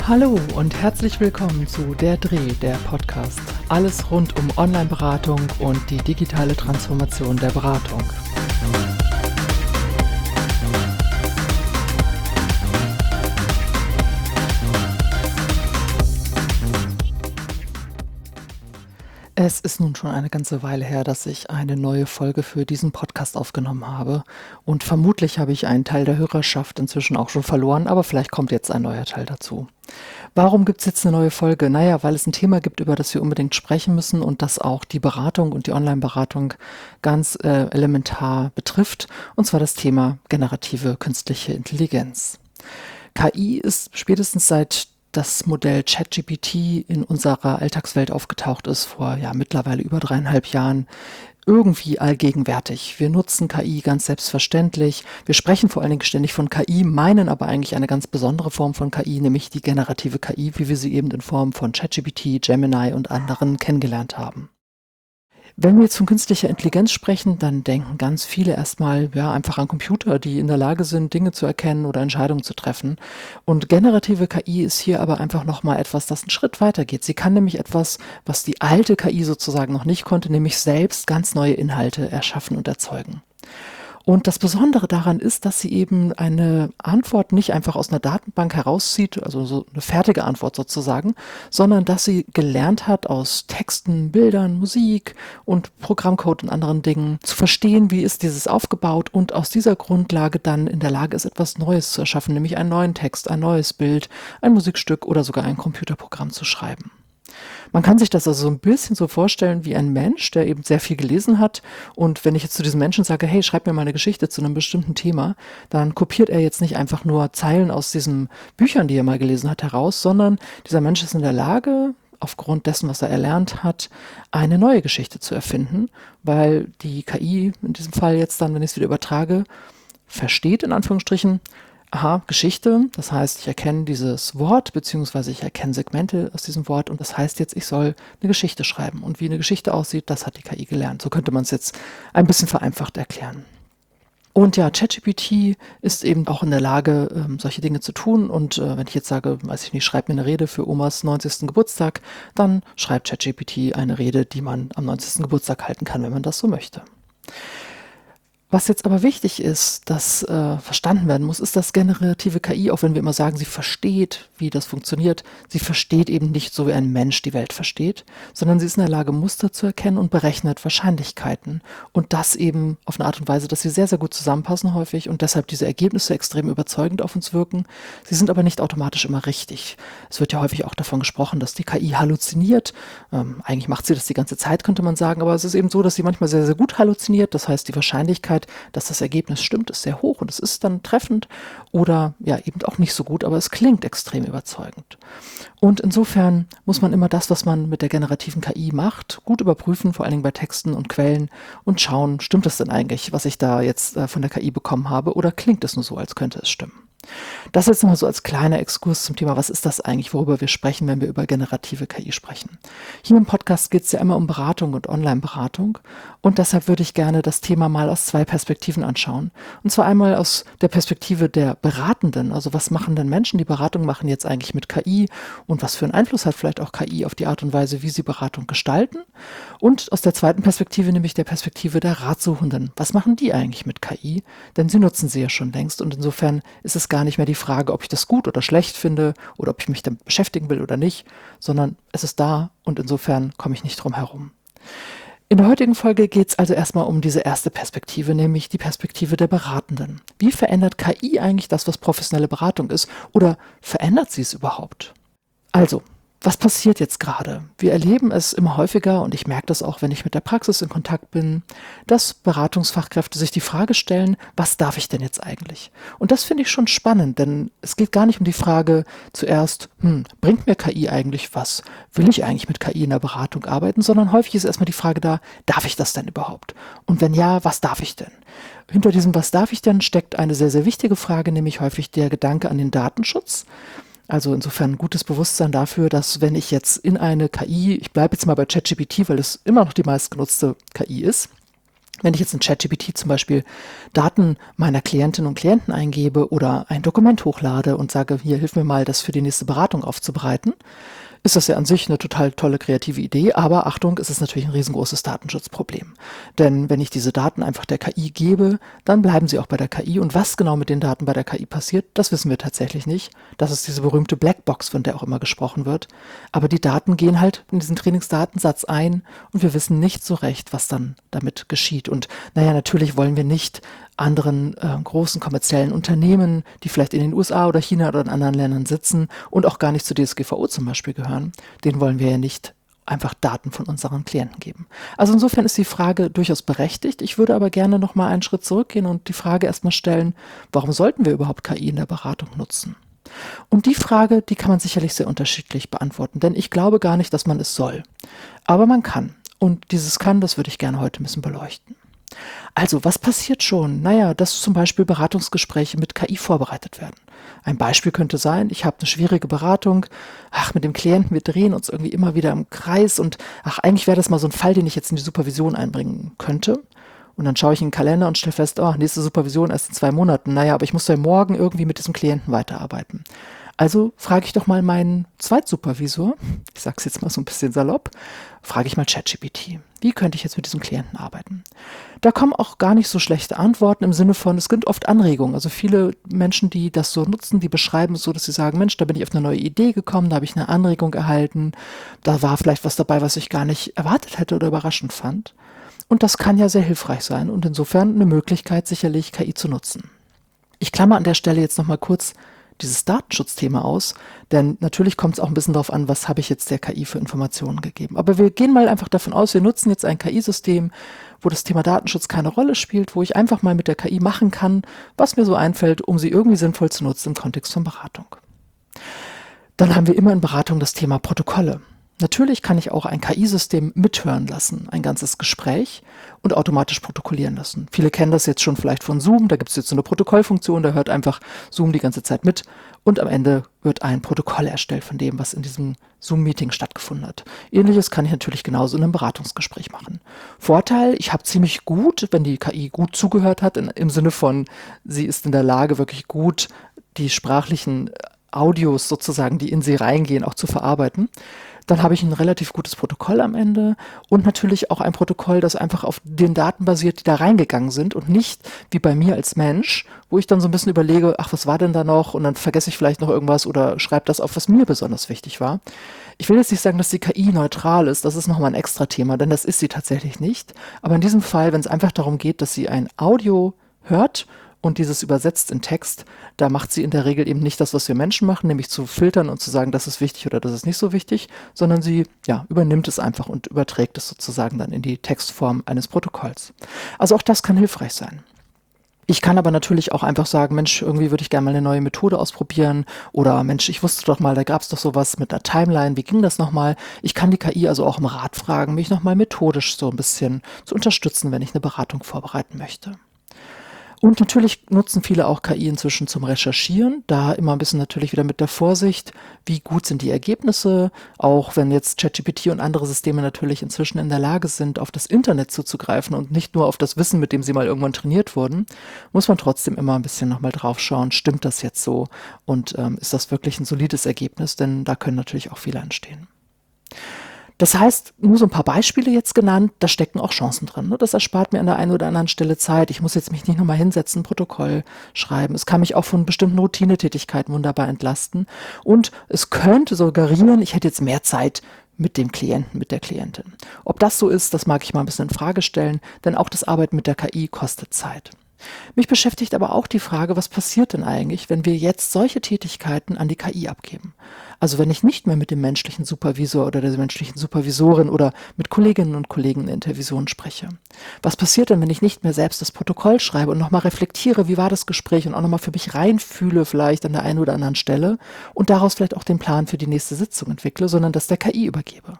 Hallo und herzlich willkommen zu Der Dreh, der Podcast. Alles rund um Online-Beratung und die digitale Transformation der Beratung. Es ist nun schon eine ganze Weile her, dass ich eine neue Folge für diesen Podcast aufgenommen habe. Und vermutlich habe ich einen Teil der Hörerschaft inzwischen auch schon verloren, aber vielleicht kommt jetzt ein neuer Teil dazu. Warum gibt es jetzt eine neue Folge? Naja, weil es ein Thema gibt, über das wir unbedingt sprechen müssen und das auch die Beratung und die Online-Beratung ganz elementar betrifft. Und zwar das Thema generative künstliche Intelligenz. KI ist spätestens seit das Modell ChatGPT in unserer Alltagswelt aufgetaucht ist, vor mittlerweile über 3,5 Jahren, irgendwie allgegenwärtig. Wir nutzen KI ganz selbstverständlich. Wir sprechen vor allen Dingen ständig von KI, meinen aber eigentlich eine ganz besondere Form von KI, nämlich die generative KI, wie wir sie eben in Form von ChatGPT, Gemini und anderen kennengelernt haben. Wenn wir jetzt von künstlicher Intelligenz sprechen, dann denken ganz viele erstmal einfach an Computer, die in der Lage sind, Dinge zu erkennen oder Entscheidungen zu treffen. Und generative KI ist hier aber einfach nochmal etwas, das einen Schritt weiter geht. Sie kann nämlich etwas, was die alte KI sozusagen noch nicht konnte, nämlich selbst ganz neue Inhalte erschaffen und erzeugen. Und das Besondere daran ist, dass sie eben eine Antwort nicht einfach aus einer Datenbank herauszieht, also so eine fertige Antwort sozusagen, sondern dass sie gelernt hat, aus Texten, Bildern, Musik und Programmcode und anderen Dingen zu verstehen, wie ist dieses aufgebaut und aus dieser Grundlage dann in der Lage ist, etwas Neues zu erschaffen, nämlich einen neuen Text, ein neues Bild, ein Musikstück oder sogar ein Computerprogramm zu schreiben. Man kann sich das also so ein bisschen so vorstellen wie ein Mensch, der eben sehr viel gelesen hat. Und wenn ich jetzt zu diesem Menschen sage, hey, schreib mir mal eine Geschichte zu einem bestimmten Thema, dann kopiert er jetzt nicht einfach nur Zeilen aus diesen Büchern, die er mal gelesen hat, heraus, sondern dieser Mensch ist in der Lage, aufgrund dessen, was er erlernt hat, eine neue Geschichte zu erfinden, weil die KI in diesem Fall jetzt dann, wenn ich es wieder übertrage, versteht, in Anführungsstrichen, aha, Geschichte, das heißt, ich erkenne dieses Wort, beziehungsweise ich erkenne Segmente aus diesem Wort und das heißt jetzt, ich soll eine Geschichte schreiben. Und wie eine Geschichte aussieht, das hat die KI gelernt. So könnte man es jetzt ein bisschen vereinfacht erklären. Und ja, ChatGPT ist eben auch in der Lage, solche Dinge zu tun. Und wenn ich jetzt sage, weiß ich nicht, schreib mir eine Rede für Omas 90. Geburtstag, dann schreibt ChatGPT eine Rede, die man am 90. Geburtstag halten kann, wenn man das so möchte. Was jetzt aber wichtig ist, dass verstanden werden muss, ist, dass generative KI, auch wenn wir immer sagen, sie versteht, wie das funktioniert, sie versteht eben nicht so, wie ein Mensch die Welt versteht, sondern sie ist in der Lage, Muster zu erkennen und berechnet Wahrscheinlichkeiten. Und das eben auf eine Art und Weise, dass sie sehr, sehr gut zusammenpassen häufig und deshalb diese Ergebnisse extrem überzeugend auf uns wirken. Sie sind aber nicht automatisch immer richtig. Es wird ja häufig auch davon gesprochen, dass die KI halluziniert. Eigentlich macht sie das die ganze Zeit, könnte man sagen, aber es ist eben so, dass sie manchmal sehr, sehr gut halluziniert. Das heißt, die Wahrscheinlichkeit, dass das Ergebnis stimmt, ist sehr hoch und es ist dann treffend oder eben auch nicht so gut, aber es klingt extrem überzeugend. Und insofern muss man immer das, was man mit der generativen KI macht, gut überprüfen, vor allen Dingen bei Texten und Quellen und schauen, stimmt das denn eigentlich, was ich da jetzt von der KI bekommen habe oder klingt es nur so, als könnte es stimmen. Das jetzt nochmal so als kleiner Exkurs zum Thema, was ist das eigentlich, worüber wir sprechen, wenn wir über generative KI sprechen. Hier im Podcast geht es ja immer um Beratung und Online-Beratung und deshalb würde ich gerne das Thema mal aus 2 Perspektiven anschauen. Und zwar einmal aus der Perspektive der Beratenden, also was machen denn Menschen, die Beratung machen, jetzt eigentlich mit KI und was für einen Einfluss hat vielleicht auch KI auf die Art und Weise, wie sie Beratung gestalten. Und aus der zweiten Perspektive, nämlich der Perspektive der Ratsuchenden. Was machen die eigentlich mit KI? Denn sie nutzen sie ja schon längst und insofern ist es gar nicht mehr die Frage, ob ich das gut oder schlecht finde oder ob ich mich damit beschäftigen will oder nicht, sondern es ist da und insofern komme ich nicht drum herum. In der heutigen Folge geht es also erstmal um diese erste Perspektive, nämlich die Perspektive der Beratenden. Wie verändert KI eigentlich das, was professionelle Beratung ist? Oder verändert sie es überhaupt? Also, was passiert jetzt gerade? Wir erleben es immer häufiger und ich merke das auch, wenn ich mit der Praxis in Kontakt bin, dass Beratungsfachkräfte sich die Frage stellen, was darf ich denn jetzt eigentlich? Und das finde ich schon spannend, denn es geht gar nicht um die Frage zuerst, bringt mir KI eigentlich was? Will ich eigentlich mit KI in der Beratung arbeiten? Sondern häufig ist erstmal die Frage da, darf ich das denn überhaupt? Und wenn ja, was darf ich denn? Hinter diesem Was darf ich denn steckt eine sehr, sehr wichtige Frage, nämlich häufig der Gedanke an den Datenschutz. Also insofern ein gutes Bewusstsein dafür, dass wenn ich jetzt in eine KI, ich bleibe jetzt mal bei ChatGPT, weil es immer noch die meistgenutzte KI ist, Wenn ich jetzt in ChatGPT zum Beispiel Daten meiner Klientinnen und Klienten eingebe oder ein Dokument hochlade und sage, hier, hilf mir mal, das für die nächste Beratung aufzubereiten, ist das ja an sich eine total tolle kreative Idee, aber Achtung, es ist natürlich ein riesengroßes Datenschutzproblem. Denn wenn ich diese Daten einfach der KI gebe, dann bleiben sie auch bei der KI. Und was genau mit den Daten bei der KI passiert, das wissen wir tatsächlich nicht. Das ist diese berühmte Blackbox, von der auch immer gesprochen wird. Aber die Daten gehen halt in diesen Trainingsdatensatz ein und wir wissen nicht so recht, was dann damit geschieht. Und naja, natürlich wollen wir nicht anderen großen kommerziellen Unternehmen, die vielleicht in den USA oder China oder in anderen Ländern sitzen und auch gar nicht zur DSGVO zum Beispiel gehören, denen wollen wir ja nicht einfach Daten von unseren Klienten geben. Also insofern ist die Frage durchaus berechtigt. Ich würde aber gerne noch mal einen Schritt zurückgehen und die Frage erstmal stellen, warum sollten wir überhaupt KI in der Beratung nutzen? Und die Frage, die kann man sicherlich sehr unterschiedlich beantworten, denn ich glaube gar nicht, dass man es soll. Aber man kann. Und dieses kann, das würde ich gerne heute ein bisschen beleuchten. Also, was passiert schon? Naja, dass zum Beispiel Beratungsgespräche mit KI vorbereitet werden. Ein Beispiel könnte sein, ich habe eine schwierige Beratung, mit dem Klienten, wir drehen uns irgendwie immer wieder im Kreis und eigentlich wäre das mal so ein Fall, den ich jetzt in die Supervision einbringen könnte. Und dann schaue ich in den Kalender und stelle fest, nächste Supervision erst in 2 Monaten. Naja, aber ich muss ja morgen irgendwie mit diesem Klienten weiterarbeiten. Also frage ich doch mal meinen Zweitsupervisor, ich sage es jetzt mal so ein bisschen salopp, frage ich mal ChatGPT, wie könnte ich jetzt mit diesem Klienten arbeiten? Da kommen auch gar nicht so schlechte Antworten im Sinne von, es gibt oft Anregungen. Also viele Menschen, die das so nutzen, die beschreiben es so, dass sie sagen, Mensch, da bin ich auf eine neue Idee gekommen, da habe ich eine Anregung erhalten, da war vielleicht was dabei, was ich gar nicht erwartet hätte oder überraschend fand. Und das kann ja sehr hilfreich sein und insofern eine Möglichkeit, sicherlich KI zu nutzen. Ich klammer an der Stelle jetzt nochmal kurz dieses Datenschutzthema aus, denn natürlich kommt es auch ein bisschen darauf an, was habe ich jetzt der KI für Informationen gegeben. Aber wir gehen mal einfach davon aus, wir nutzen jetzt ein KI-System, wo das Thema Datenschutz keine Rolle spielt, wo ich einfach mal mit der KI machen kann, was mir so einfällt, um sie irgendwie sinnvoll zu nutzen im Kontext von Beratung. Dann haben wir immer in Beratung das Thema Protokolle. Natürlich kann ich auch ein KI-System mithören lassen, ein ganzes Gespräch und automatisch protokollieren lassen. Viele kennen das jetzt schon vielleicht von Zoom, da gibt es jetzt so eine Protokollfunktion, da hört einfach Zoom die ganze Zeit mit und am Ende wird ein Protokoll erstellt von dem, was in diesem Zoom-Meeting stattgefunden hat. Ähnliches kann ich natürlich genauso in einem Beratungsgespräch machen. Vorteil, ich habe ziemlich gut, wenn die KI gut zugehört hat, im Sinne von, sie ist in der Lage, wirklich gut die sprachlichen Audios sozusagen, die in sie reingehen, auch zu verarbeiten. Dann habe ich ein relativ gutes Protokoll am Ende und natürlich auch ein Protokoll, das einfach auf den Daten basiert, die da reingegangen sind und nicht wie bei mir als Mensch, wo ich dann so ein bisschen überlege, was war denn da noch und dann vergesse ich vielleicht noch irgendwas oder schreibe das auf, was mir besonders wichtig war. Ich will jetzt nicht sagen, dass die KI neutral ist, das ist nochmal ein extra Thema, denn das ist sie tatsächlich nicht. Aber in diesem Fall, wenn es einfach darum geht, dass sie ein Audio hört und dieses übersetzt in Text, da macht sie in der Regel eben nicht das, was wir Menschen machen, nämlich zu filtern und zu sagen, das ist wichtig oder das ist nicht so wichtig, sondern sie übernimmt es einfach und überträgt es sozusagen dann in die Textform eines Protokolls. Also auch das kann hilfreich sein. Ich kann aber natürlich auch einfach sagen, Mensch, irgendwie würde ich gerne mal eine neue Methode ausprobieren oder Mensch, ich wusste doch mal, da gab es doch sowas mit einer Timeline, wie ging das nochmal? Ich kann die KI also auch im Rat fragen, mich nochmal methodisch so ein bisschen zu unterstützen, wenn ich eine Beratung vorbereiten möchte. Und natürlich nutzen viele auch KI inzwischen zum Recherchieren, da immer ein bisschen natürlich wieder mit der Vorsicht, wie gut sind die Ergebnisse, auch wenn jetzt ChatGPT und andere Systeme natürlich inzwischen in der Lage sind, auf das Internet zuzugreifen und nicht nur auf das Wissen, mit dem sie mal irgendwann trainiert wurden, muss man trotzdem immer ein bisschen nochmal drauf schauen, stimmt das jetzt so und ist das wirklich ein solides Ergebnis, denn da können natürlich auch Fehler entstehen. Das heißt, nur so ein paar Beispiele jetzt genannt, da stecken auch Chancen drin. Ne? Das erspart mir an der einen oder anderen Stelle Zeit. Ich muss jetzt mich nicht nochmal hinsetzen, ein Protokoll schreiben. Es kann mich auch von bestimmten Routinetätigkeiten wunderbar entlasten. Und es könnte suggerieren, ich hätte jetzt mehr Zeit mit dem Klienten, mit der Klientin. Ob das so ist, das mag ich mal ein bisschen in Frage stellen, denn auch das Arbeiten mit der KI kostet Zeit. Mich beschäftigt aber auch die Frage, was passiert denn eigentlich, wenn wir jetzt solche Tätigkeiten an die KI abgeben? Also wenn ich nicht mehr mit dem menschlichen Supervisor oder der menschlichen Supervisorin oder mit Kolleginnen und Kollegen in der Intervision spreche. Was passiert denn, wenn ich nicht mehr selbst das Protokoll schreibe und nochmal reflektiere, wie war das Gespräch und auch nochmal für mich reinfühle vielleicht an der einen oder anderen Stelle und daraus vielleicht auch den Plan für die nächste Sitzung entwickle, sondern das der KI übergebe?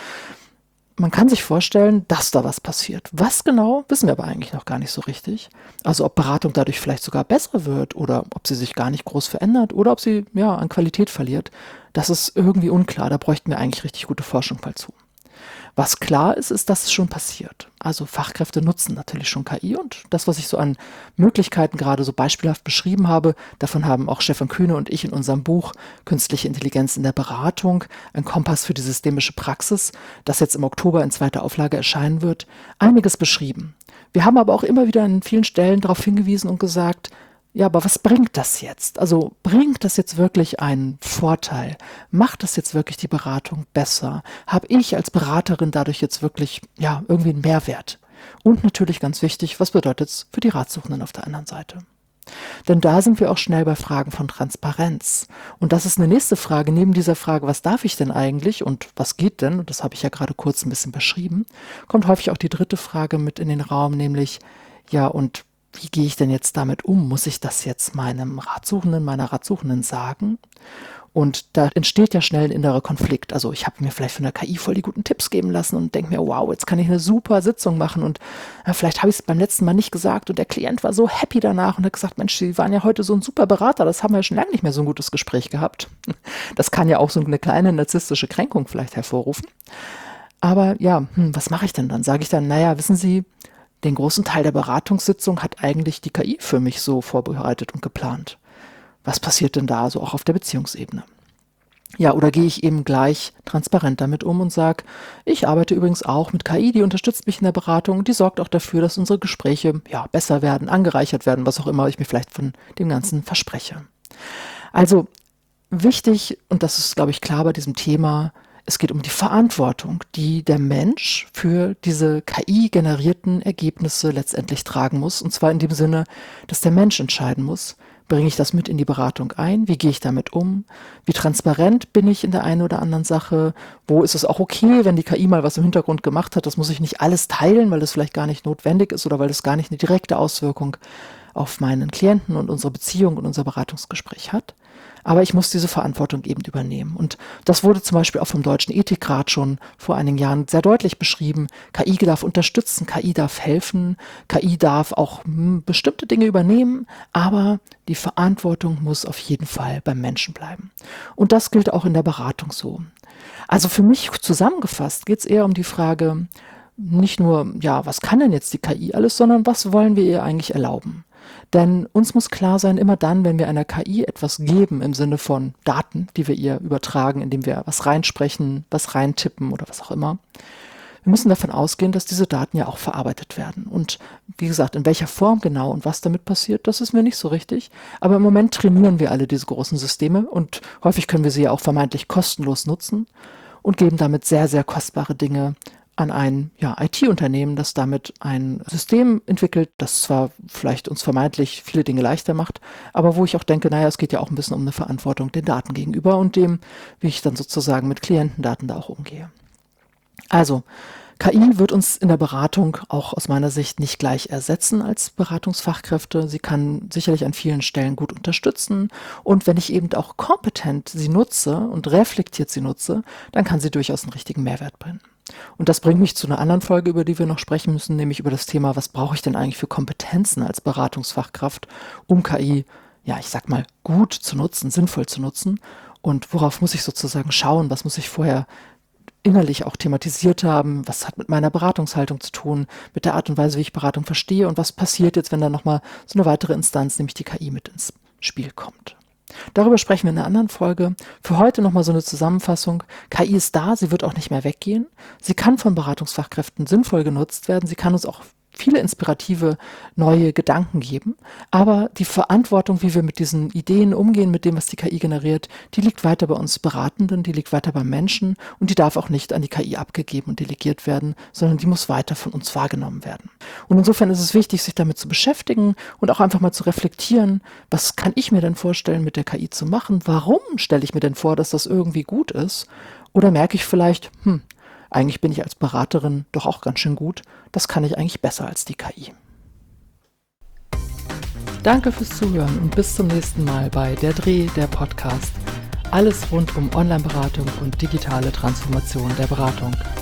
Man kann sich vorstellen, dass da was passiert. Was genau, wissen wir aber eigentlich noch gar nicht so richtig. Also ob Beratung dadurch vielleicht sogar besser wird oder ob sie sich gar nicht groß verändert oder ob sie an Qualität verliert, das ist irgendwie unklar. Da bräuchten wir eigentlich richtig gute Forschung mal zu. Was klar ist, ist, dass es schon passiert. Also Fachkräfte nutzen natürlich schon KI und das, was ich so an Möglichkeiten gerade so beispielhaft beschrieben habe, davon haben auch Stefan Kühne und ich in unserem Buch Künstliche Intelligenz in der Beratung, ein Kompass für die systemische Praxis, das jetzt im Oktober in zweiter Auflage erscheinen wird, einiges beschrieben. Wir haben aber auch immer wieder an vielen Stellen darauf hingewiesen und gesagt, ja, aber was bringt das jetzt? Also bringt das jetzt wirklich einen Vorteil? Macht das jetzt wirklich die Beratung besser? Habe ich als Beraterin dadurch jetzt wirklich, ja, irgendwie einen Mehrwert? Und natürlich ganz wichtig, was bedeutet es für die Ratsuchenden auf der anderen Seite? Denn da sind wir auch schnell bei Fragen von Transparenz. Und das ist eine nächste Frage, neben dieser Frage, was darf ich denn eigentlich und was geht denn? Und das habe ich ja gerade kurz ein bisschen beschrieben, kommt häufig auch die dritte Frage mit in den Raum, nämlich, ja, und wie gehe ich denn jetzt damit um? Muss ich das jetzt meinem Ratsuchenden, meiner Ratsuchenden sagen? Und da entsteht ja schnell ein innerer Konflikt. Also ich habe mir vielleicht von der KI voll die guten Tipps geben lassen und denke mir, wow, jetzt kann ich eine super Sitzung machen und vielleicht habe ich es beim letzten Mal nicht gesagt und der Klient war so happy danach und hat gesagt, Mensch, Sie waren ja heute so ein super Berater, das haben wir ja schon lange nicht mehr so ein gutes Gespräch gehabt. Das kann ja auch so eine kleine narzisstische Kränkung vielleicht hervorrufen. Aber ja, was mache ich denn dann? Sage ich dann, naja, wissen Sie, den großen Teil der Beratungssitzung hat eigentlich die KI für mich so vorbereitet und geplant. Was passiert denn da so auch auf der Beziehungsebene? Ja, oder gehe ich eben gleich transparent damit um und sage, ich arbeite übrigens auch mit KI, die unterstützt mich in der Beratung, die sorgt auch dafür, dass unsere Gespräche ja besser werden, angereichert werden, was auch immer ich mir vielleicht von dem Ganzen verspreche. Also wichtig, und das ist, glaube ich, klar bei diesem Thema, es geht um die Verantwortung, die der Mensch für diese KI-generierten Ergebnisse letztendlich tragen muss. Und zwar in dem Sinne, dass der Mensch entscheiden muss, bringe ich das mit in die Beratung ein? Wie gehe ich damit um? Wie transparent bin ich in der einen oder anderen Sache? Wo ist es auch okay, wenn die KI mal was im Hintergrund gemacht hat? Das muss ich nicht alles teilen, weil das vielleicht gar nicht notwendig ist oder weil das gar nicht eine direkte Auswirkung auf meinen Klienten und unsere Beziehung und unser Beratungsgespräch hat. Aber ich muss diese Verantwortung eben übernehmen. Und das wurde zum Beispiel auch vom Deutschen Ethikrat schon vor einigen Jahren sehr deutlich beschrieben. KI darf unterstützen, KI darf helfen, KI darf auch bestimmte Dinge übernehmen, aber die Verantwortung muss auf jeden Fall beim Menschen bleiben. Und das gilt auch in der Beratung so. Also für mich zusammengefasst geht es eher um die Frage, nicht nur, ja, was kann denn jetzt die KI alles, sondern was wollen wir ihr eigentlich erlauben? Denn uns muss klar sein, immer dann, wenn wir einer KI etwas geben im Sinne von Daten, die wir ihr übertragen, indem wir was reinsprechen, was reintippen oder was auch immer, wir müssen davon ausgehen, dass diese Daten ja auch verarbeitet werden. Und wie gesagt, in welcher Form genau und was damit passiert, das ist mir nicht so richtig. Aber im Moment trainieren wir alle diese großen Systeme und häufig können wir sie ja auch vermeintlich kostenlos nutzen und geben damit sehr, sehr kostbare Dinge an ein IT-Unternehmen, das damit ein System entwickelt, das zwar vielleicht uns vermeintlich viele Dinge leichter macht, aber wo ich auch denke, naja, es geht ja auch ein bisschen um eine Verantwortung den Daten gegenüber und dem, wie ich dann sozusagen mit Klientendaten da auch umgehe. Also, KI wird uns in der Beratung auch aus meiner Sicht nicht gleich ersetzen als Beratungsfachkräfte. Sie kann sicherlich an vielen Stellen gut unterstützen und wenn ich eben auch kompetent sie nutze und reflektiert sie nutze, dann kann sie durchaus einen richtigen Mehrwert bringen. Und das bringt mich zu einer anderen Folge, über die wir noch sprechen müssen, nämlich über das Thema, was brauche ich denn eigentlich für Kompetenzen als Beratungsfachkraft, um KI, ja, ich sag mal, gut zu nutzen, sinnvoll zu nutzen und worauf muss ich sozusagen schauen, was muss ich vorher innerlich auch thematisiert haben, was hat mit meiner Beratungshaltung zu tun, mit der Art und Weise, wie ich Beratung verstehe und was passiert jetzt, wenn da nochmal so eine weitere Instanz, nämlich die KI, mit ins Spiel kommt. Darüber sprechen wir in einer anderen Folge. Für heute nochmal so eine Zusammenfassung. KI ist da, sie wird auch nicht mehr weggehen. Sie kann von Beratungsfachkräften sinnvoll genutzt werden. Sie kann uns auch viele inspirative neue Gedanken geben. Aber die Verantwortung, wie wir mit diesen Ideen umgehen, mit dem, was die KI generiert, die liegt weiter bei uns Beratenden, die liegt weiter beim Menschen und die darf auch nicht an die KI abgegeben und delegiert werden, sondern die muss weiter von uns wahrgenommen werden. Und insofern ist es wichtig, sich damit zu beschäftigen und auch einfach mal zu reflektieren, was kann ich mir denn vorstellen, mit der KI zu machen? Warum stelle ich mir denn vor, dass das irgendwie gut ist? Oder merke ich vielleicht, eigentlich bin ich als Beraterin doch auch ganz schön gut. Das kann ich eigentlich besser als die KI. Danke fürs Zuhören und bis zum nächsten Mal bei Der Dreh, der Podcast. Alles rund um Online-Beratung und digitale Transformation der Beratung.